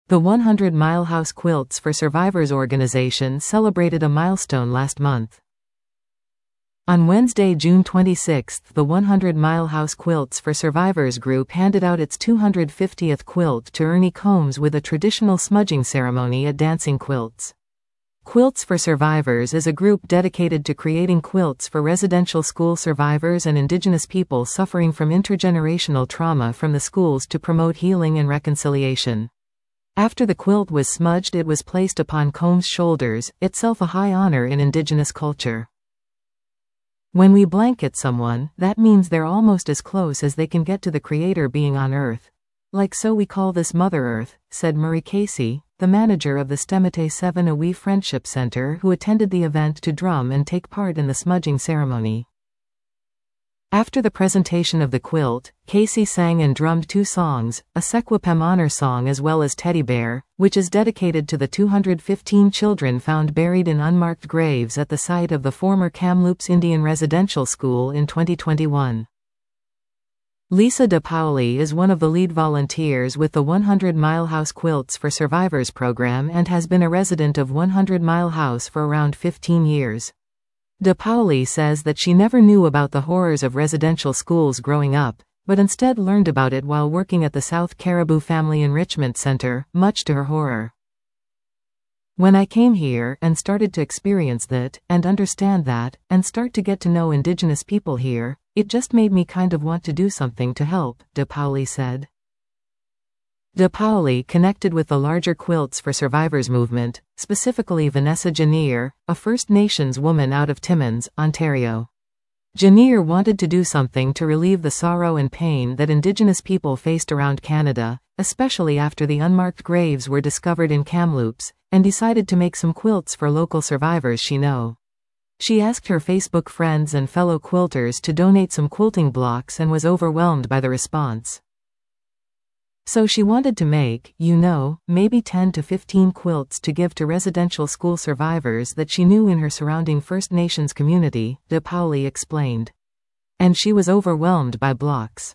The 100 Mile House Quilts for Survivors organization celebrated a milestone last month. On Wednesday, June 26, the 100 Mile House Quilts for Survivors group handed out its 250th quilt to Ernie Combs with a traditional smudging ceremony at Dancing Quilts. Quilts for Survivors is a group dedicated to creating quilts for residential school survivors and Indigenous people suffering from intergenerational trauma from the schools to promote healing and reconciliation. After the quilt was smudged, it was placed upon Combs' shoulders, itself a high honor in Indigenous culture. When we blanket someone, that means they're almost as close as they can get to the Creator being on Earth. Like so we call this Mother Earth, said Murray Casey, the manager of the Stemete 7 Awi Friendship Center, who attended the event to drum and take part in the smudging ceremony. After the presentation of the quilt, Casey sang and drummed 2 songs, a Sequapem honor song as well as Teddy Bear, which is dedicated to the 215 children found buried in unmarked graves at the site of the former Kamloops Indian Residential School in 2021. Lisa De Paoli is one of the lead volunteers with the 100 Mile House Quilts for Survivors program and has been a resident of 100 Mile House for around 15 years. De Paoli says that she never knew about the horrors of residential schools growing up, but instead learned about it while working at the South Caribou Family Enrichment Center, much to her horror. When I came here and started to experience that, and understand that, and start to get to know Indigenous people here, it just made me kind of want to do something to help, De Paoli said. De Paoli connected with the larger Quilts for Survivors movement, specifically Vanessa Janier, a First Nations woman out of Timmins, Ontario. Janier wanted to do something to relieve the sorrow and pain that Indigenous people faced around Canada, especially after the unmarked graves were discovered in Kamloops, and decided to make some quilts for local survivors she knew. She asked her Facebook friends and fellow quilters to donate some quilting blocks and was overwhelmed by the response. So she wanted to make, maybe 10 to 15 quilts to give to residential school survivors that she knew in her surrounding First Nations community, De Paoli explained. And she was overwhelmed by blocks.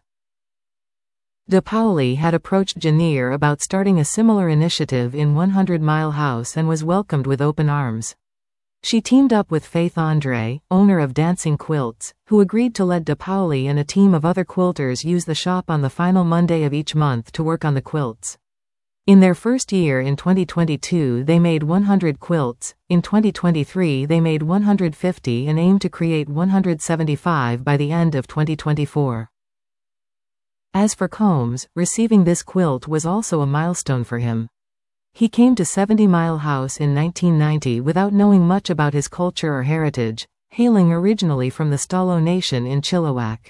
De Paoli had approached Janier about starting a similar initiative in 100 Mile House and was welcomed with open arms. She teamed up with Faith Andre, owner of Dancing Quilts, who agreed to let De Paoli and a team of other quilters use the shop on the final Monday of each month to work on the quilts. In their first year in 2022 they made 100 quilts, in 2023 they made 150 and aim to create 175 by the end of 2024. As for Combs, receiving this quilt was also a milestone for him. He came to 70 Mile House in 1990 without knowing much about his culture or heritage, hailing originally from the Stalo Nation in Chilliwack.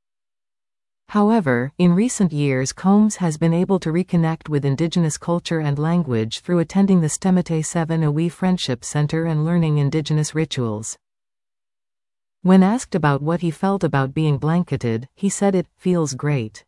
However, in recent years Combs has been able to reconnect with Indigenous culture and language through attending the Stemete 7 Awi Friendship Center and learning Indigenous rituals. When asked about what he felt about being blanketed, he said it feels great.